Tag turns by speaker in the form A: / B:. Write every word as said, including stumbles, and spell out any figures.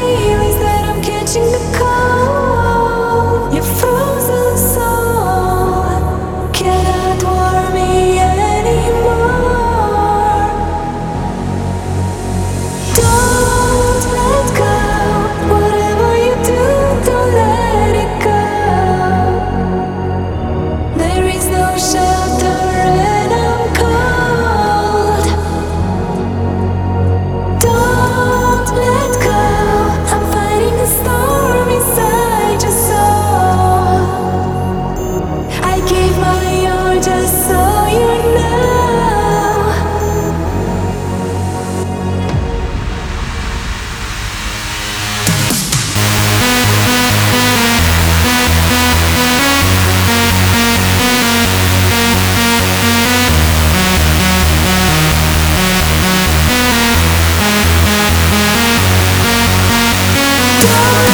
A: feelings that I'm catching the cold. Your frozen soul cannot warm me anymore. Don't let go. Whatever you do, don't let it go. There is no shelter and I'm cold. Don't let go. I'm fighting a storm inside your soul. I gave my all just so you know. Don't